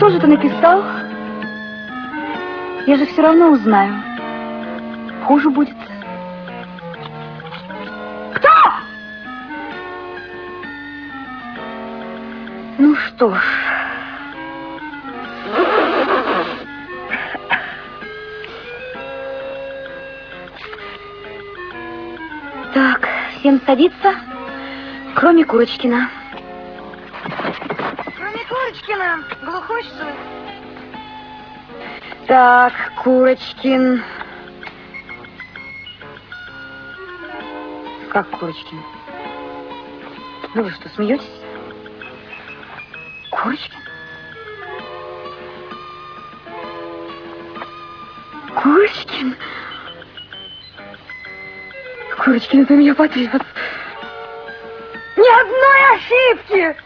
что же ты написал? Я же все равно узнаю. Хуже будет. Кто? Ну что ж. Так, всем садиться, кроме Курочкина. Кроме Курочкина, глухой, что ли? Так, Курочкин. Как Курочкин? Ну вы что, смеетесь? Курочкин? Курочкин? Курочкин, это меня потряс. Ни одной ошибки!